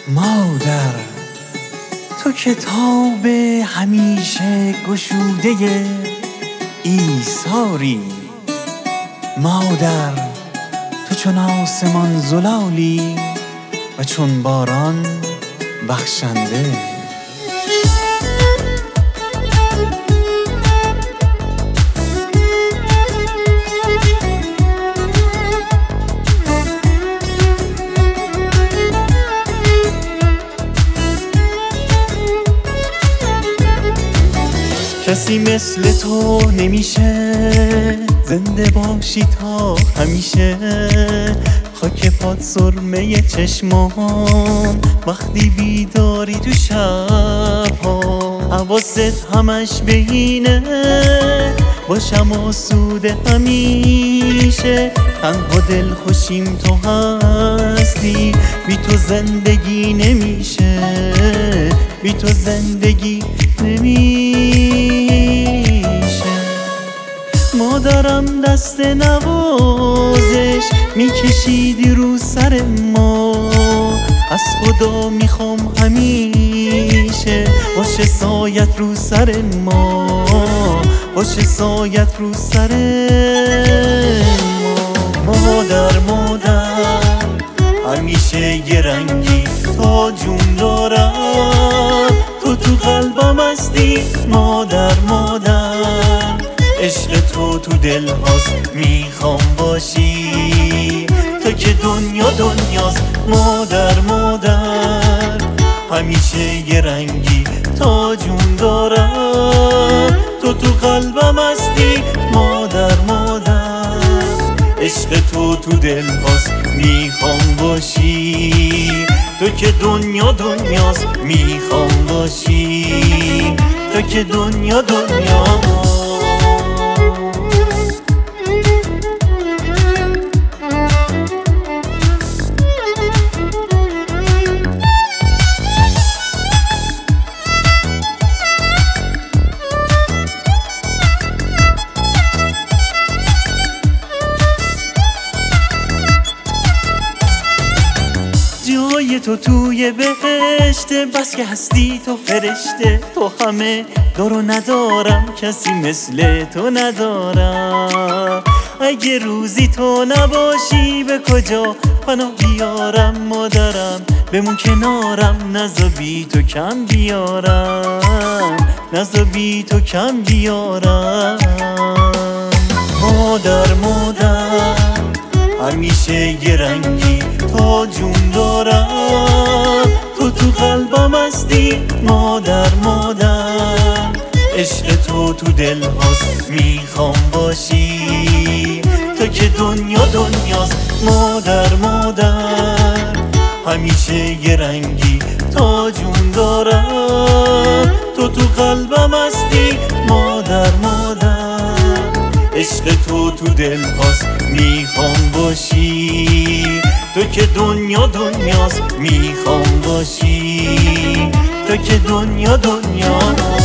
مادر، تو کتاب همیشه گشوده ایثاری. مادر، تو چون آسمان زلالی و چون باران بخشنده. کسی مثل تو نمیشه زنده باشی تا همیشه. خاک پات سرمه چشمام وقتی بیداری تو شبها. حواست همش به اینه باشم آسوده همیشه. تنها دل خوشیم تو هستی، بی تو زندگی نمیشه، بی تو زندگی نمیشه. مادرم دست نوازش میکشیدی رو سر ما. از خدا میخوام همیشه باشه سایت رو سر ما، باشه سایت رو سر ما. مادر مادر همیشه یه رنگی تا جون دارم، تو قلبم هستی. مادر مادر عشق تو دل هاست، میخوام باشی تو که دنیا دنیاست. مادر مادر همیشه یه رنگی تا جون دارم، تو قلبم هستی. مادر مادر عشق تو دل هاست، میخوام باشی تو که دنیا دنیاست. میخوام باشی تو که دنیا دنیاست. جای تو توی بهشته، بس که هستی تو فرشته. تو همه دارو ندارم، کسی مثل تو ندارم. اگه روزی تو نباشی به کجا پناه بیارم؟ مادرم بمون کنارم، نزا بی تو کم بیارم، نزا بی تو کم بیارم. مادر مادر همیشه یه رنگی تا جون دارم، تو قلبم هستی. مادر مادر عشق تو دل هاست، میخوام باشی تو که دنیا دنیاست. مادر مادر همیشه یه رنگی تا جون دارم، تو قلبم هستی. مادر مادر عشق تو دل هاست، میخوام باشی تو که دنیا دنیاست. میخوام باشی تو که دنیا دنیاست.